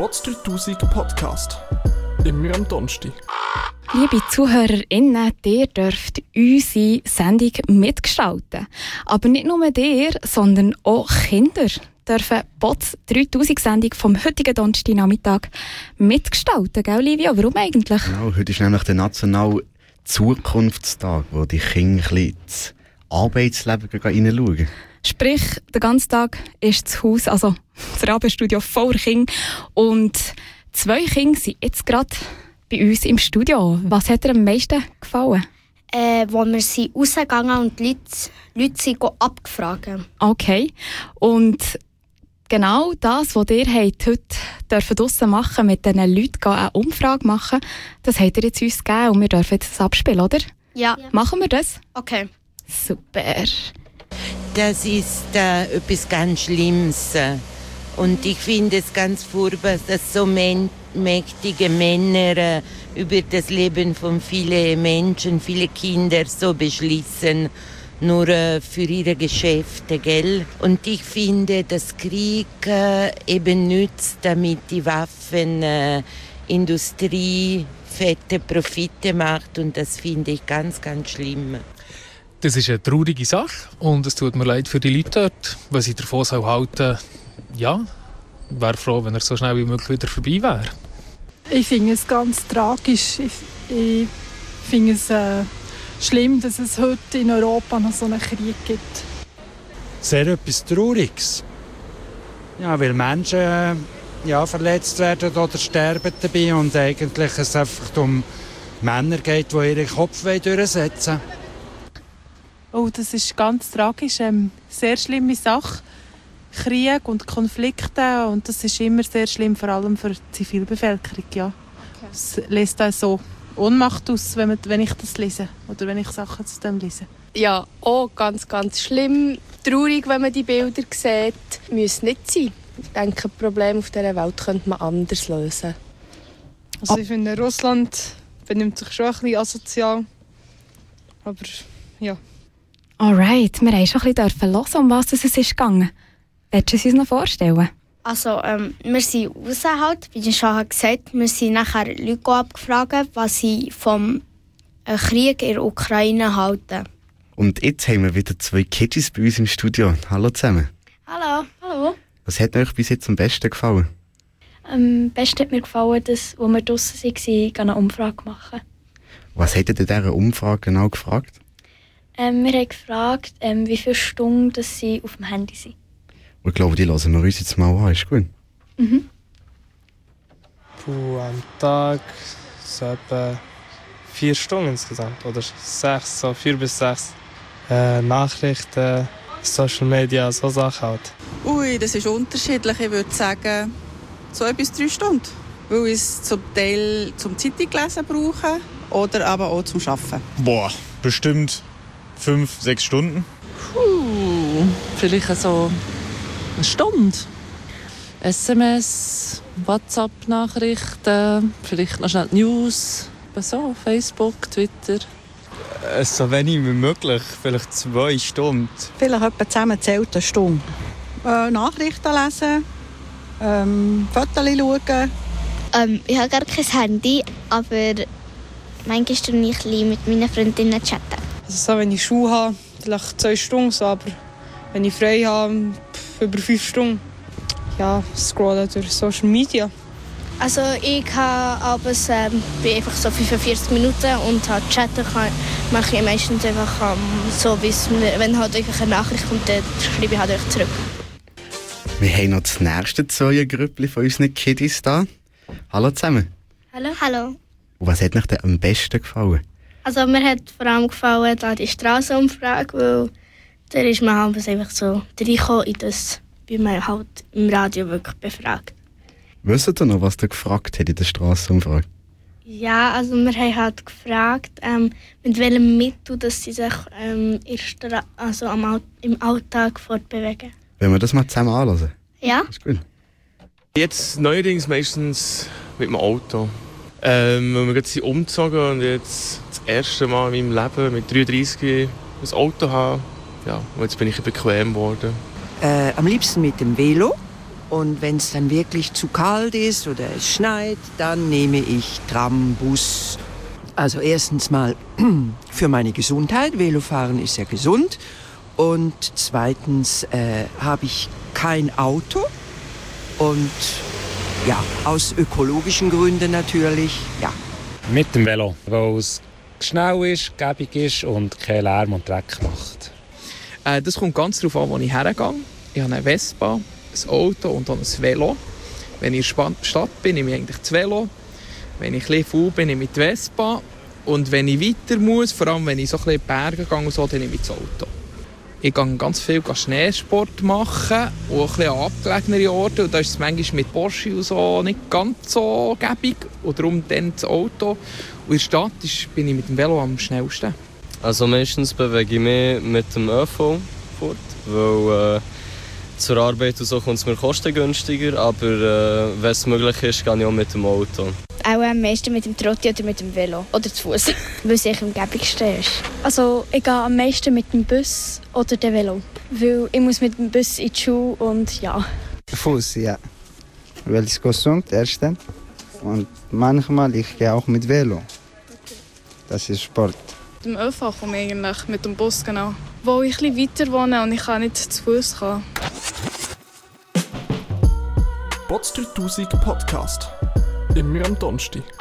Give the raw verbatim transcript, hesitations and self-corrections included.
Bots dreitausend Podcast. Immer am Donnerstag. Liebe ZuhörerInnen, ihr dürft unsere Sendung mitgestalten. Aber nicht nur ihr, sondern auch Kinder dürfen Bots dreitausend Sendung vom heutigen Donnerstagnachmittag mitgestalten. Gell, Livia? Warum eigentlich? Genau, heute ist nämlich der nationale Zukunftstag, wo die Kinder ein bisschen ins Arbeitsleben hineinschauen. Sprich, den ganzen Tag ist das Haus, also das Rabenstudio voller Kinder. Und zwei Kinder sind jetzt gerade bei uns im Studio. Was hat dir am meisten gefallen? Äh, wo wir sind rausgegangen und die Leute, Leute sind abgefragt. Okay. Und genau das, was ihr heute draussen machen mit diesen Leuten, eine Umfrage machen, das habt ihr jetzt uns gegeben und wir dürfen jetzt das abspielen, oder? Ja. Machen wir das? Okay. Super. Das ist äh, etwas ganz Schlimmes. Und ich finde es ganz furchtbar, dass so men- mächtige Männer äh, über das Leben von vielen Menschen, viele Kinder so beschließen, nur äh, für ihre Geschäfte, gell? Und ich finde, dass Krieg äh, eben nützt, damit die Waffenindustrie äh, fette Profite macht. Und das finde ich ganz, ganz schlimm. Das ist eine traurige Sache und es tut mir leid für die Leute dort, was ich davon soll halten. Ja, wäre froh, wenn er so schnell wie möglich wieder vorbei wäre. Ich finde es ganz tragisch. Ich, ich finde es äh, schlimm, dass es heute in Europa noch so einen Krieg gibt. Sehr etwas Trauriges. Ja, weil Menschen äh, ja, verletzt werden oder sterben dabei und eigentlich es einfach um Männer geht, die ihren Kopf durchsetzen wollen. Oh, das ist ganz tragisch. Ähm, sehr schlimme Sache. Krieg und Konflikte. Und das ist immer sehr schlimm, vor allem für die Zivilbevölkerung. Ja. Okay. Es lässt auch so Ohnmacht aus, wenn, man, wenn ich das lese. Oder wenn ich Sachen zu dem lese. Ja, auch ganz, ganz schlimm. Traurig, wenn man die Bilder sieht. Müsste nicht sein. Ich denke, Probleme auf dieser Welt könnte man anders lösen. Also ich finde, Russland benimmt sich schon ein bisschen asozial. Aber ja. Alright, wir haben schon ein bisschen hören, um was es ist gegangen. Willst du es uns noch vorstellen? Also, ähm, wir sind raus, halt, wie ich schon gesagt habe. Wir sind nachher Leute abgefragt, was sie vom äh, Krieg in der Ukraine halten. Und jetzt haben wir wieder zwei Kiddies bei uns im Studio. Hallo zusammen. Hallo. Hallo. Was hat euch bis jetzt am besten gefallen? Am besten hat mir gefallen, dass, als wir draussen waren, eine Umfrage machen. Was habt ihr in dieser Umfrage genau gefragt? Ähm, wir haben gefragt, ähm, wie viele Stunden dass sie auf dem Handy sind. Und ich glaube, die hören wir uns jetzt mal an. Ist gut? Mhm. Puh, am Tag so etwa vier Stunden insgesamt. Oder sechs, so vier bis sechs. Äh, Nachrichten, Social Media, so Sachen halt. Ui, das ist unterschiedlich. Ich würde sagen, zwei bis drei Stunden. Weil ich es zum Teil zum Zeitung lesen brauche oder aber auch zum Arbeiten. Boah, bestimmt fünf, sechs Stunden. Puh, vielleicht so eine Stunde. S M S, WhatsApp-Nachrichten, vielleicht noch schnell die News, so, Facebook, Twitter. Äh, so wenig wie möglich, vielleicht zwei Stunden. Vielleicht etwa zusammengezählt eine Stunde. Äh, Nachrichten lesen, ähm, Fotos schauen. Ähm, ich habe gar kein Handy, aber manchmal tue ich mit meinen Freundinnen chatten. Also so, wenn ich Schule habe, vielleicht zwei Stunden, so, aber wenn ich frei habe, pff, über fünf Stunden. Ja, scrollen durch Social Media. Also ich habe abends, ähm, bin einfach so fünfundvierzig Minuten und halt chatten kann, mache ich meistens einfach ähm, so, bis, wenn halt eine Nachricht kommt, dann schreibe ich halt euch zurück. Wir haben noch das nächste Zweiergrüppli von unseren Kiddies da. Hallo zusammen. Hallo. Hallo. Und was hat euch denn am besten gefallen? Also mir hat vor allem gefallen da die Strassenumfrage, weil da ist man halt einfach so reingekommen in das, wie man halt im Radio wirklich befragt. Wisst ihr noch, was ihr gefragt habt in der Strassenumfrage? Ja, also wir haben halt gefragt, ähm, mit welchem Mittel dass sie sich ähm, Stra- also am All- im Alltag fortbewegen. Wollen wir das mal zusammen anhören? Ja. Ist gut. Jetzt neuerdings meistens mit dem Auto. Ähm, weil wir jetzt sind umgezogen und jetzt das erste Mal in meinem Leben mit dreiunddreißig ein Auto habe. Ja, und jetzt bin ich bequem geworden. Äh, am liebsten mit dem Velo. Und wenn es dann wirklich zu kalt ist oder es schneit, dann nehme ich Tram, Bus. Also erstens mal für meine Gesundheit. Velofahren ist ja gesund. Und zweitens äh, habe ich kein Auto. Und ja, aus ökologischen Gründen natürlich, ja. Mit dem Velo, weil es schnell ist, gäbig ist und keinen Lärm und Dreck macht. Äh, das kommt ganz darauf an, wo ich hergehe. Ich habe eine Vespa, ein Auto und dann ein Velo. Wenn ich in der Stadt bin, nehme ich eigentlich das Velo. Wenn ich ein bisschen faul bin, nehme ich die Vespa. Und wenn ich weiter muss, vor allem wenn ich so ein bisschen in die Berge gehe, und so, dann nehme ich das Auto. Ich gehe ganz viel Schneesport machen, auch ein bisschen an abgelegene Orte. Und da ist es manchmal mit Porsche und so nicht ganz so gäbig. Und darum dann das Auto. Und in der Stadt ist, bin ich mit dem Velo am schnellsten. Also meistens bewege ich mich mit dem Ö V fort, weil äh, zur Arbeit und so kommt es mir kostengünstiger, aber äh, wenn es möglich ist, gehe ich auch mit dem Auto. Auch am meisten mit dem Trotti oder mit dem Velo oder zu Fuß, weil es am gäbigsten ist. Also ich gehe am meisten mit dem Bus oder dem Velo, weil ich muss mit dem Bus in die Schule und ja. Fuß, ja. Weil es gesund erstens und manchmal ich gehe auch mit Velo. Das ist Sport. Mit dem Ö V komme ich eigentlich, mit dem Bus genau. Wo ich ein bisschen weiter wohne und ich kann nicht zu Fuß gehen. Bots dreitausend Podcast. Immer am Donnerstag.